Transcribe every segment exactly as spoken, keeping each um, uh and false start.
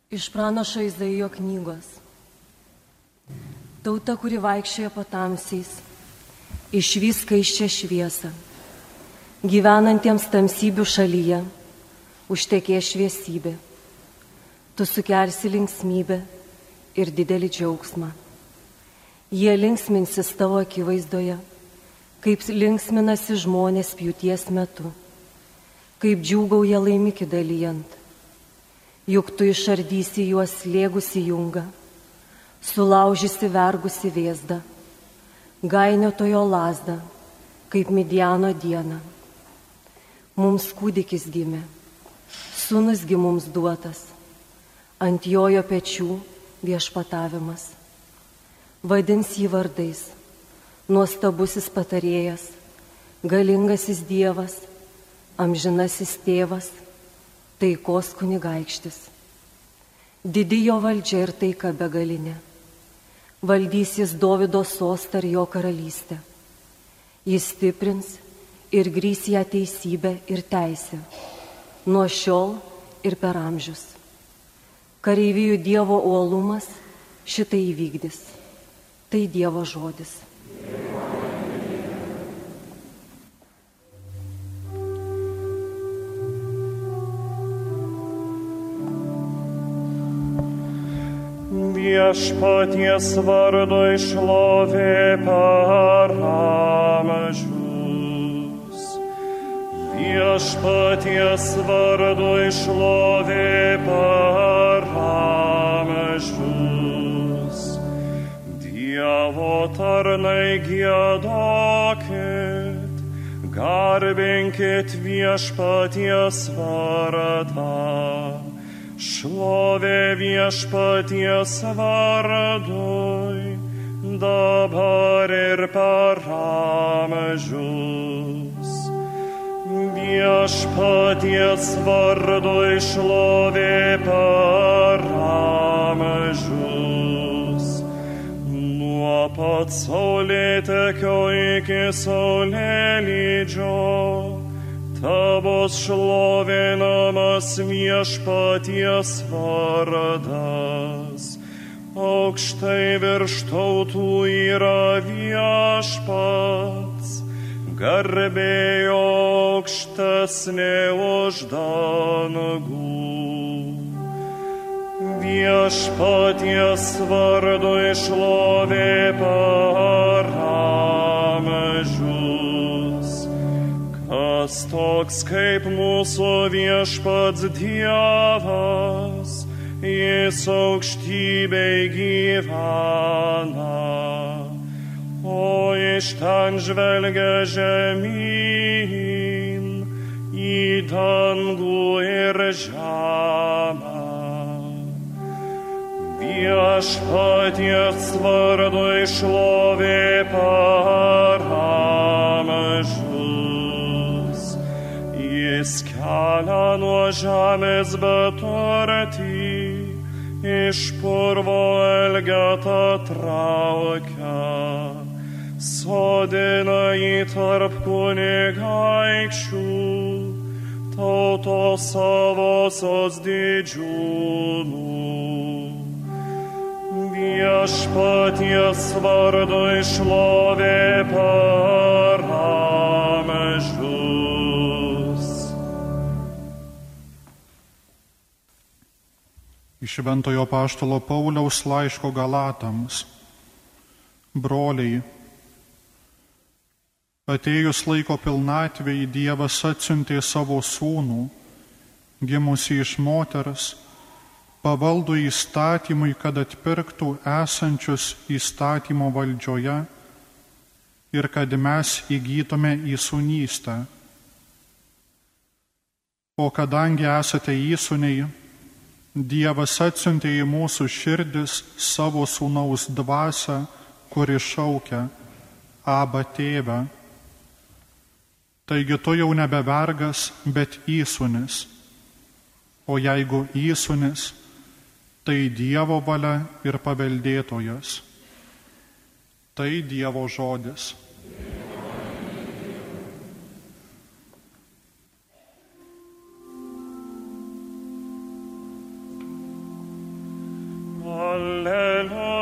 Iš pranašo Izaijo knygos. Tauta, kuri vaikščioja patamsiais, išvys skaisčią šviesą. Gyvenantiems tamsybių šalyje užtekės šviesybė. Tu sukelsi linksmybę ir didelį džiaugsmą. Jie linksminsis tavo akivaizdoje, kaip linksminasi žmonės pjūties metu, kaip džiūgauja laimikį dalijant. Juk tu išardysi juos slėgusi jungą, sulaužysi vergusi vėzdą, gainiotojo lazdą, kaip Midiano dieną. Mums kūdikis gimė, sūnusgi mums duotas, ant jojo pečių viešpatavimas. Vadins jį vardais, nuostabusis patarėjas, galingasis Dievas, amžinasis tėvas, taikos kunigaikštis. Didi jo valdžia ir taika begalinė. Valdys jis Dovydo sostą ir jo karalystę. Jis stiprins ir grįs ją teisybę ir teisę, nuo šiol ir per amžius. Kareivijų Dievo uolumas šitai įvykdys. Tai Dievo žodis. Viešpaties vardo šlovė per amžius. Viešpaties vardo šlovė per amžius. Dievo tarnai giedokit, garbinkit viešpaties vardą. Šlovė viešpaties vardui, dabar ir per amžius. Viešpaties vardui šlovė per amžius. Nuo pat saulėtekio iki saulėlydžio tavos šlovinamas viešpaties vardas. Aukštai virš tautų yra viešpats, garbė jo aukštesnė už dangų. Viešpaties vardui šlovė per amžius. Kas toks kaip mūsų viešpats Dievas, jis aukštybėj gyvena, o iš ten žvelgia žemyn į dangų ir žemę. Viešpaties vardui šlovė per amžius. Jis kelia nuo žemės beturtį, iš purvo elgetą traukia, sodina jį tarp kunigaikščių, tautos savosios didžiūnų. Viešpaties vardui šlovė per amžius. Iš Šventojo apaštalo Pauliaus laiško Galatams. Broliai, atėjus laiko pilnatvei, Dievas atsiuntė savo sūnų, gimusį iš moters, pavaldų įstatymui, kad atpirktų esančius įstatymo valdžioje ir kad mes įgytume įsūnystę. O kadangi esate įsūniai, Dievas atsiuntė į mūsų širdis savo sūnaus dvasią, kuri šaukia: Aba, tėve. Taigi tu jau nebe vergas, bet įsūnis. O jeigu įsūnis, tai Dievo valia ir paveldėtojas. Tai Dievo žodis.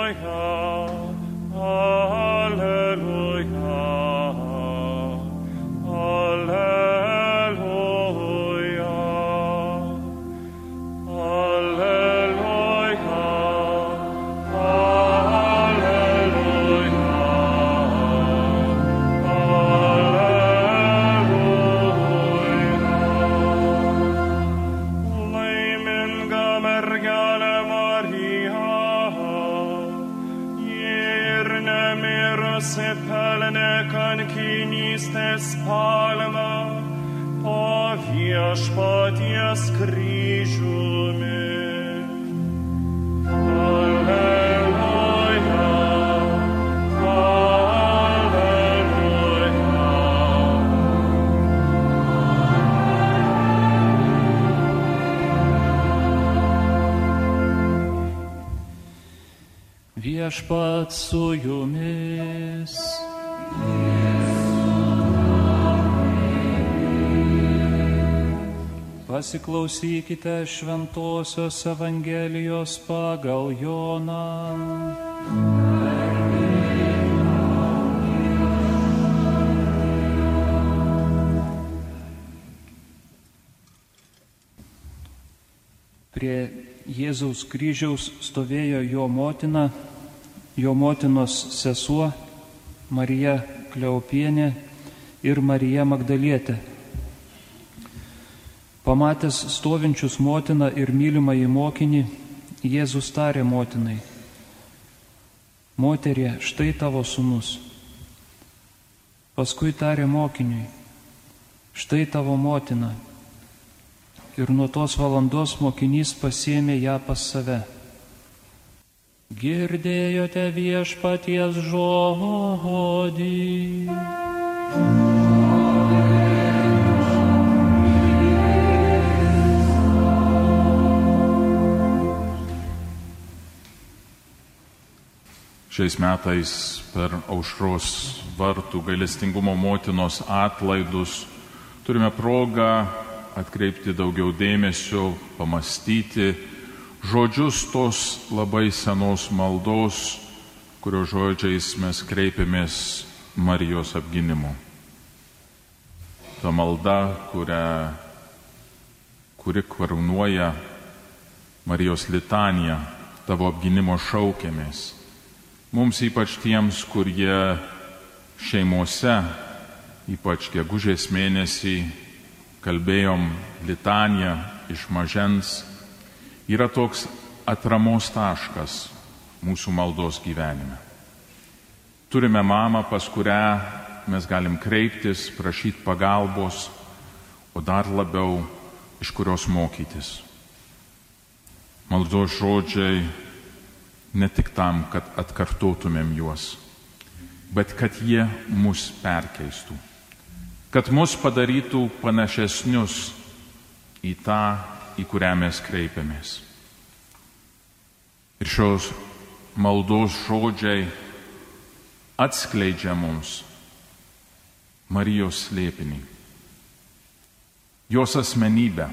Pelnė kankinystės palmą po viešpaties kryžiumi. Alleluja, alleluja. Viešpats su jumis. Pasiklausykite Šventosios Evangelijos pagal Joną. Prie Jėzaus kryžiaus stovėjo jo motina, jo motinos sesuo Marija Kleopienė ir Marija Magdalietė. Pamatęs stovinčius motiną ir mylimąjį mokinį, Jėzus tarė motinai: Moterie, štai tavo sūnus. Paskui tarė mokiniui: Štai tavo motina. Ir nuo tos valandos mokinys pasiėmė ją pas save. Girdėjote viešpaties žodį. Šiais metais per Aušros vartų gailestingumo motinos atlaidus turime progą atkreipti daugiau dėmesio, pamastyti žodžius tos labai senos maldos, kurio žodžiais mes kreipiamės Marijos apgynimu. Ta malda, kurią, kuri karūnuoja Marijos litaniją, tavo apgynimo šaukiamės. Mums ypač tiems, kurie šeimose, ypač gegužės mėnesį, kalbėjom litaniją iš mažens, yra toks atramos taškas mūsų maldos gyvenime. Turime mamą, pas kurią mes galim kreiptis, prašyti pagalbos, o dar labiau iš kurios mokytis. Maldos žodžiai ne tik tam, kad atkartotumėm juos, bet kad jie mus perkeistų, kad mus padarytų panašesnius į tą, į kurią mes kreipiamės. Ir šios maldos žodžiai atskleidžia mums Marijos slėpinį, jos asmenybę,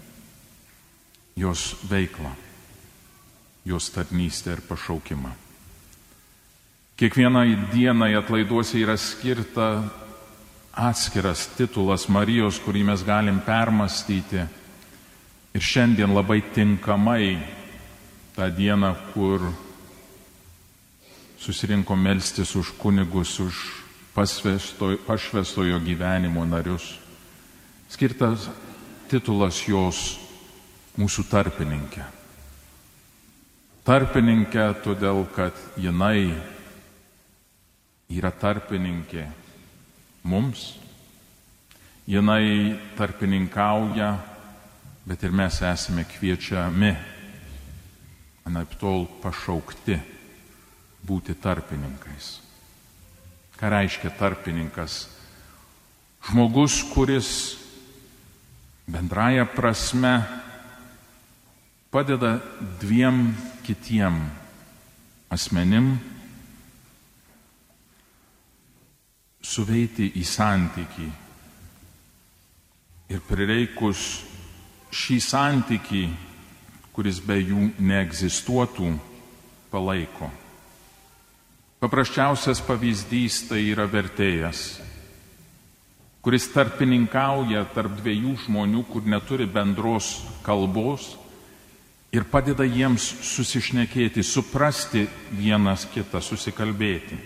jos veiklą, jos tarnystę ir pašaukimą. Kiekvienai dienai atlaiduose yra skirta atskiras titulas Marijos, kurį mes galim permastyti. Ir šiandien labai tinkamai tą dieną, kur susirinko melstis už kunigus, už pašvęstojo gyvenimo narius, skirtas titulas jos mūsų tarpininkė. Tarpininkė todėl, kad jinai yra tarpininkė mums, jinai tarpininkauja, bet ir mes esame kviečiami, anaiptol pašaukti būti tarpininkais. Ką reiškia tarpininkas? Žmogus, kuris bendraja prasme padeda dviem kitiem asmenim suveiti į santykį ir prireikus šį santykį, kuris be jų neegzistuotų, palaiko. Paprasčiausias pavyzdys tai yra vertėjas, kuris tarpininkauja tarp dviejų žmonių, kur neturi bendros kalbos ir padeda jiems susišnekėti, suprasti vienas kitą, susikalbėti.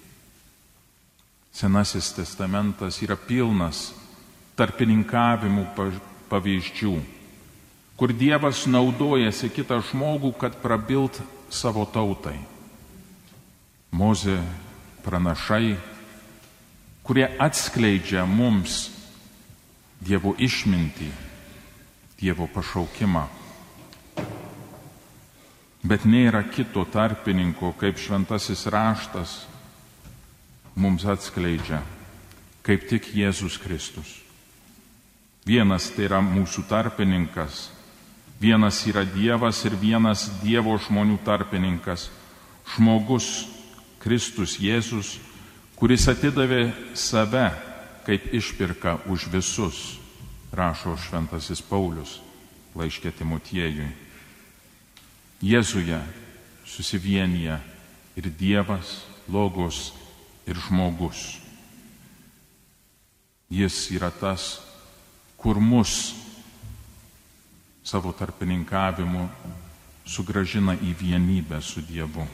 Senasis testamentas yra pilnas tarpininkavimų pavyzdžių, kur Dievas naudojasi kitą žmogų, kad prabilt savo tautai. Mozė, pranašai, kurie atskleidžia mums Dievo išmintį, Dievo pašaukimą. Bet nėra kito tarpininko, kaip šventasis raštas mums atskleidžia, kaip tik Jėzus Kristus. Vienas tai yra mūsų tarpininkas, vienas yra Dievas ir vienas Dievo žmonių tarpininkas, žmogus Kristus Jėzus, kuris atidavė save kaip išpirką už visus, rašo šventasis Paulius laiške Timotiejui. Jėzuje susivienyje ir Dievas, Logos ir žmogus. Jis yra tas, kur mus savo tarpininkavimu sugrąžina į vienybę su Dievu.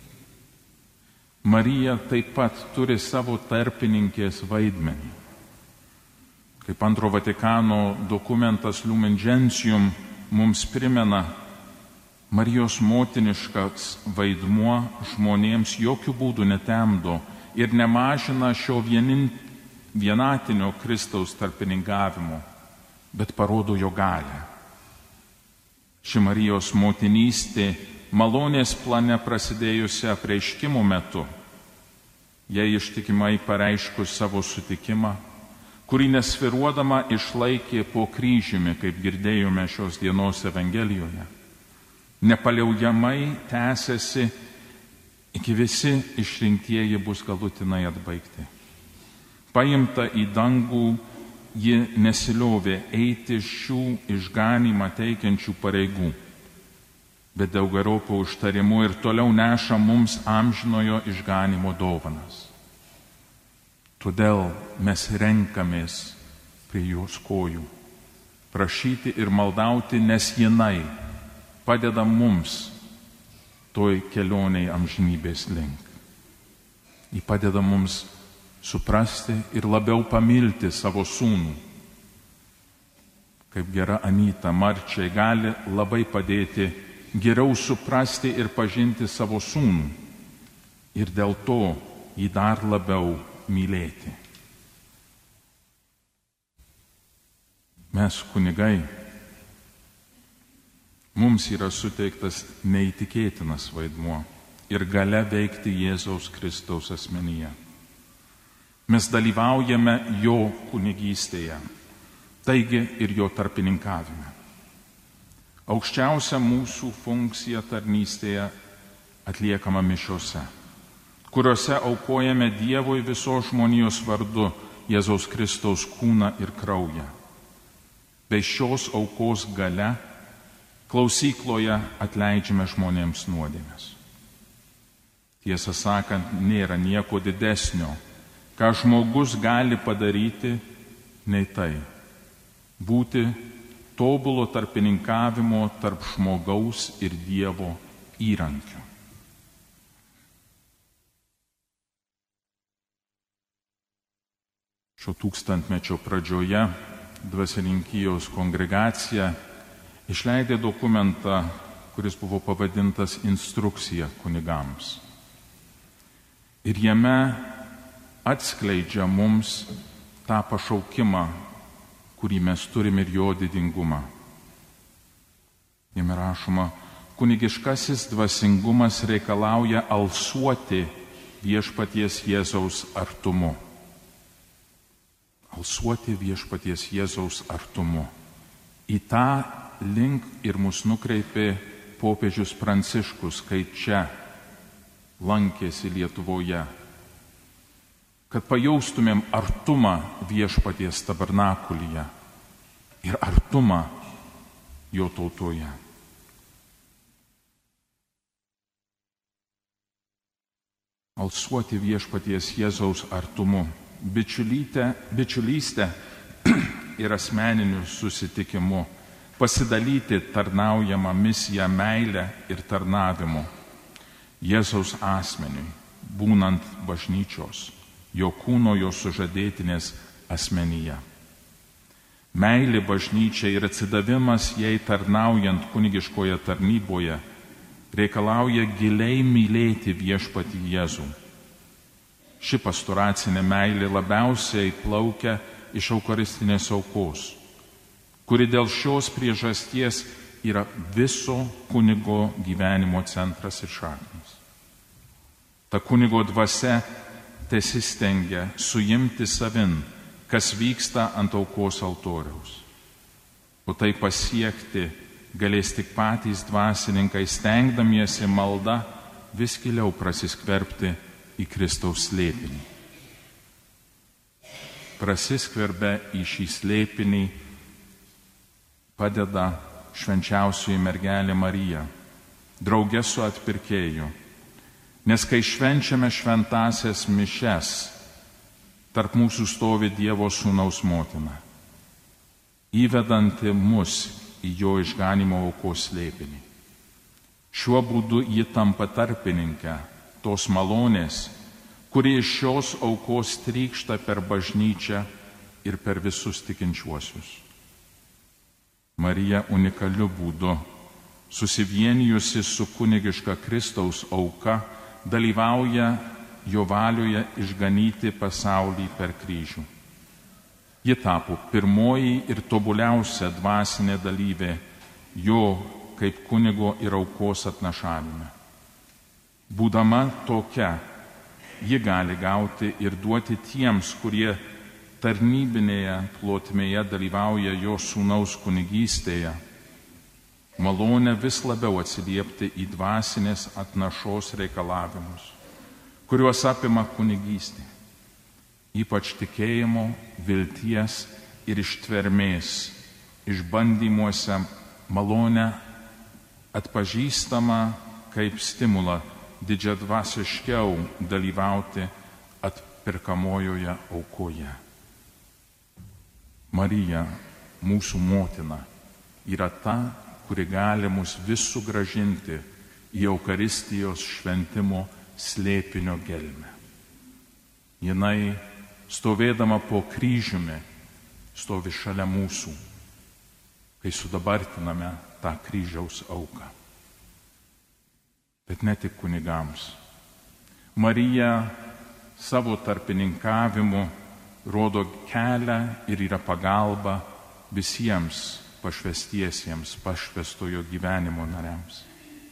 Marija taip pat turi savo tarpininkės vaidmenį. Kaip antro Vatikano dokumentas Lumen Gentium mums primena, Marijos motiniškas vaidmuo žmonėms jokių būdų netemdo ir nemažina šio vienin, vienatinio Kristaus tarpininkavimo, bet parodo jo galią. Ši Marijos motinystė malonės plane prasidėjusi apreiškimo metu, jai ištikimai pareiškus savo sutikimą, kurį nesviruodama išlaikė po kryžiumi, kaip girdėjome šios dienos Evangelijoje, nepaliaujamai tęsiasi, iki visi išrinktieji bus galutinai atbaigti. Paimta į dangų, ji nesiliovė eiti šių išganymą teikiančių pareigų, bet daugeriopo užtarimu ir toliau neša mums amžinojo išganymo dovanas. Todėl mes renkamės prie jos kojų, prašyti ir maldauti, nes jinai padeda mums toj kelioniai amžinybės link. Ji padeda mums suprasti ir labiau pamilti savo sūnų. Kaip gera Anyta Marčiai gali labai padėti geriau suprasti ir pažinti savo sūnų ir dėl to jį dar labiau mylėti. Mes, kunigai, mums yra suteiktas neįtikėtinas vaidmuo ir galia veikti Jėzaus Kristaus asmenyje. Mes dalyvaujame jo kunigystėje, taigi ir jo tarpininkavime. Aukščiausia mūsų funkcija tarnystėje atliekama mišiose, kuriuose aukojame Dievui visos žmonijos vardu Jėzaus Kristaus kūną ir kraują. Bei šios aukos gale klausykloje atleidžiame žmonėms nuodėmes. Tiesą sakant, nėra nieko didesnio, ką žmogus gali padaryti, nei tai - būti tobulo tarpininkavimo tarp žmogaus ir Dievo įrankiu. Šio tūkstantmečio pradžioje dvasininkijos kongregacija išleidė dokumentą, kuris buvo pavadintas Instrukcija kunigams. Ir jame atskleidžia mums tą pašaukimą, kurį mes turime ir jo didingumą. Jame rašoma, kunigiškasis dvasingumas reikalauja alsuoti viešpaties Jėzaus artumu. Alsuoti viešpaties Jėzaus artumu. Į tą link ir mus nukreipė popiežius Pranciškus, kai čia lankėsi Lietuvoje, kad pajaustumėm artumą viešpaties tabernakulyje ir artumą jo tautoje. alsuoti viešpaties Jėzaus artumu, bičiulystę ir asmeniniu susitikimu, pasidalyti tarnaujamą misiją meilę ir tarnavimu Jėzaus asmeniui, būnant bažnyčios, jo kūno, jo sužadėtinės asmenyje. Meilė bažnyčia ir atsidavimas jai tarnaujant kunigiškoje tarnyboje reikalauja giliai mylėti viešpatį Jėzų. Ši pastoracinė meilė labiausiai plaukia iš eucharistinės aukos, kuri dėl šios priežasties yra viso kunigo gyvenimo centras ir šaknis. Ta kunigo dvasia tesistengia suimti savin, kas vyksta ant aukos altoriaus. O tai pasiekti galės tik patys dvasininkai, stengdamiesi malda vis giliau prasiskverbti į Kristaus slėpinį. Prasiskverbę į šį slėpinį padeda švenčiausioji mergelė Marija, drauge su atpirkėju, nes kai švenčiame šventąsias mišias, tarp mūsų stovi Dievo Sūnaus motina, įvedanti mus į jo išganimo aukos slėpinį. Šiuo būdu ji tampa tarpininke tos malonės, kuri iš šios aukos trykšta per bažnyčią ir per visus tikinčiuosius. Marija unikaliu būdu, susivienijusi su kunigiška Kristaus auka, dalyvauja jo valioje išganyti pasaulį per kryžių. Ji tapo pirmoji ir tobuliausia dvasinė dalyvė jo kaip kunigo ir aukos atnašavime. Būdama tokia, ji gali gauti ir duoti tiems, kurie tarnybinėje plotmėje dalyvauja jo sūnaus kunigystėje, malonę vis labiau atsiliepti į dvasinės atnašos reikalavimus, kuriuos apima kunigystė, ypač tikėjimo, vilties ir ištvermės, išbandymuose malonę atpažįstama kaip stimulą didžiadvasiškiau dalyvauti atpirkamojoje aukoje. Marija, mūsų motina, yra ta, kuri gali mus vis sugrąžinti į Eucharistijos šventimo slėpinio gelmę. Jinai, stovėdama po kryžiumi, stovi šalia mūsų, kai sudabartiname tą kryžiaus auką. Bet ne tik kunigams. Marija savo tarpininkavimu rodo kelią ir yra pagalba visiems pašvestiesiems, pašvestojo gyvenimo nariams.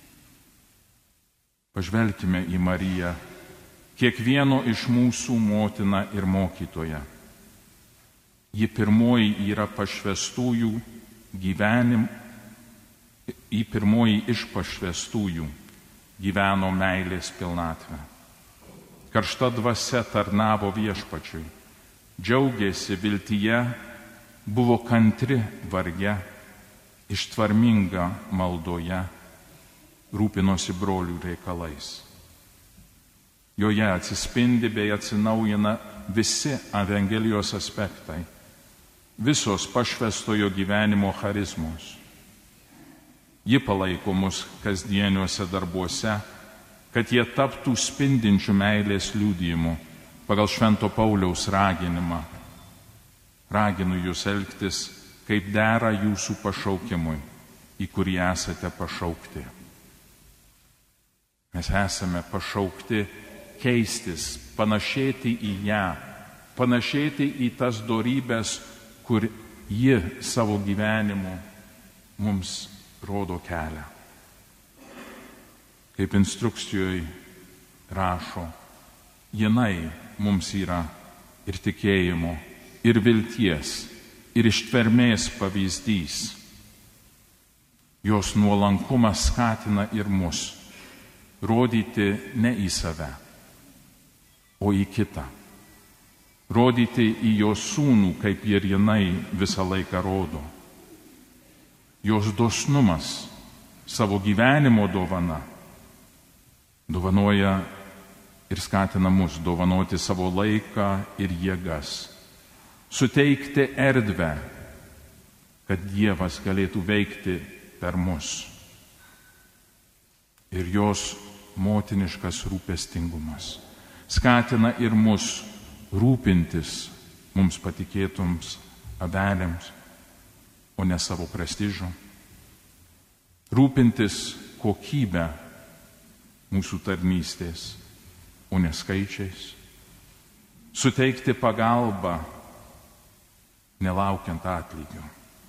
Pažvelkime į Mariją, kiekvieno iš mūsų motina ir mokytoja. Ji pirmoji yra pašvestųjų gyvenim, į pirmoji iš pašvestųjų gyveno meilės pilnatvę. Karšta dvasia tarnavo viešpačiui, džiaugėsi viltyje, buvo kantri varge, ištvarminga maldoje, rūpinosi brolių reikalais. Joje atsispindi bei atsinaujina visi Evangelijos aspektai, visos pašvestojo gyvenimo charizmos. Ji palaiko mus kasdieniuose darbuose, kad jie taptų spindinčių meilės liudijimu pagal Švento Pauliaus raginimą. Raginu jūs elgtis, kaip dera jūsų pašaukimui, į kurį esate pašaukti. Mes esame pašaukti keistis, panašėti į ją, panašėti į tas dorybės, kur ji savo gyvenimu mums rodo kelią. Kaip instrukcijoje rašo, jinai mums yra ir tikėjimo, ir vilties, ir ištvermės pavyzdys. Jos nuolankumas skatina ir mus rodyti ne į save, o į kitą. Rodyti į jos sūnų, kaip ir jinai visą laiką rodo. Jos dosnumas, savo gyvenimo dovana, dovanoja ir skatina mus dovanoti savo laiką ir jėgas, suteikti erdvę, kad Dievas galėtų veikti per mus. Ir jos motiniškas rūpestingumas skatina ir mus rūpintis mums patikėtoms avelėms, o ne savo prestižu. Rūpintis kokybę mūsų tarnystės, o ne skaičiais. Suteikti pagalbą, nelaukiant atlygio.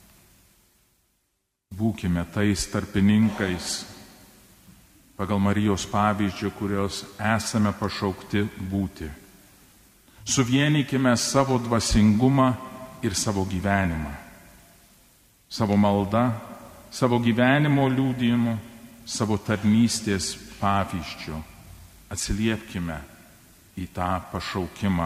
Būkime tais tarpininkais, pagal Marijos pavyzdžių, kurios esame pašaukti būti. Suvienykime savo dvasingumą ir savo gyvenimą. Savo maldą, savo gyvenimo liudijimu, savo tarnystės pavyzdžiu. Atsiliepkime į tą pašaukimą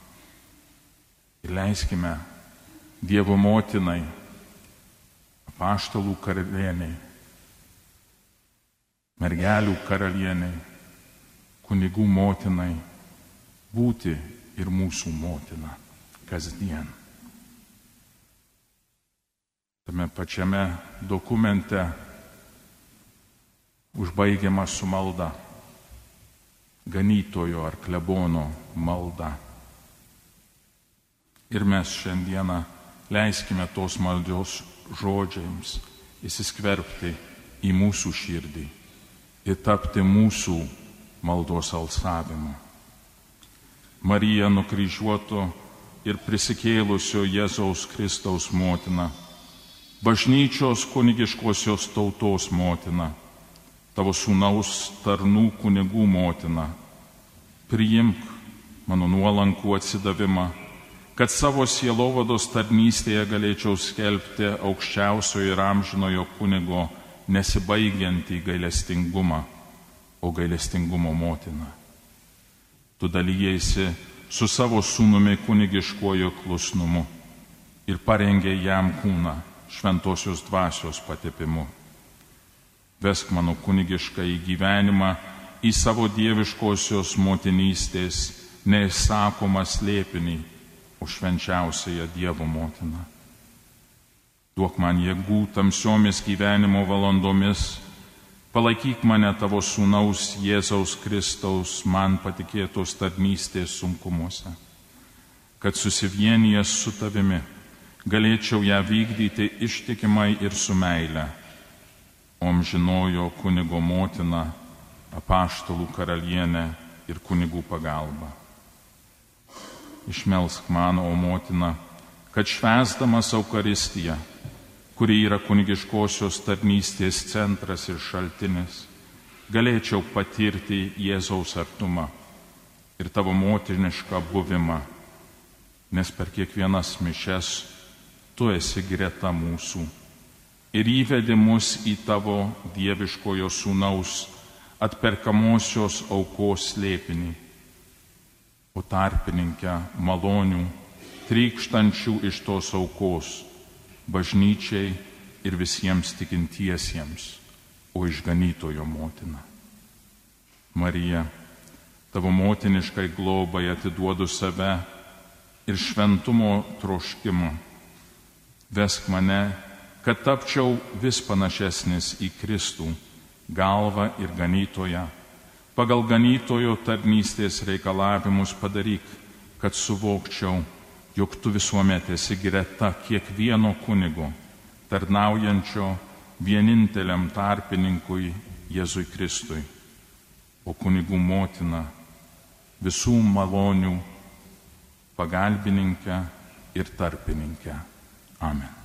ir leiskime Dievo motinai, apaštalų karalieniai, mergelių karalieniai, kunigų motinai būti ir mūsų motina kasdien. Tame pačiame dokumente užbaigiama su malda, ganytojo ar klebono malda. Ir mes šiandieną leiskime tos maldos žodžiams įsiskverbti į mūsų širdį ir tapti mūsų maldos alsavimu. Marija, nukryžiuoto ir prisikėlusio Jėzaus Kristaus motina, bažnyčios kunigiškosios tautos motina, tavo sūnaus tarnų kunigų motina, priimk mano nuolankų atsidavimą, kad savo sielovados tarnystėje galėčiau skelbti aukščiausiojo ir amžinojo kunigo nesibaigiantį gailestingumą, o gailestingumo motina. Tu dalyjaisi su savo sūnumi kunigiškuoju klusnumu ir parengė jam kūną šventosios dvasios patepimu. Vesk mano kunigišką į gyvenimą į savo dieviškosios motinystės neišsakomą slėpinį, o švenčiausiąją Dievo motiną. Duok man jėgų tamsiomis gyvenimo valandomis, palaikyk mane tavo sūnaus Jėzaus Kristaus man patikėtos tarnystės sunkumuose, kad susivienijęs su tavimi galėčiau ją vykdyti ištikimai ir su meile, o amžinojo kunigo motina, apaštalų karalienė ir kunigų pagalba. Išmelsk man, o motina, kad švęsdamas Eucharistiją, kuri yra kunigiškosios tarnystės centras ir šaltinis, galėčiau patirti Jėzaus artumą ir tavo motinišką buvimą, nes per kiekvienas mišias tu esi greta mūsų ir įvedi mus į tavo dieviškojo sūnaus atperkamosios aukos slėpinį, o tarpininkę malonių, trykštančių iš tos aukos, bažnyčiai ir visiems tikintiesiems, o išganytojo motina. Marija, tavo motiniškai globai atiduodu save ir šventumo troškimą. Vesk mane, kad tapčiau vis panašesnis į Kristų, galvą ir ganytoją. Pagal ganytojo tarnystės reikalavimus padaryk, kad suvokčiau, jog tu visuomet esi greta kiekvieno kunigo, tarnaujančio vieninteliam tarpininkui Jėzui Kristui, o kunigų motina, visų malonių pagalbininkę ir tarpininkę. Amen.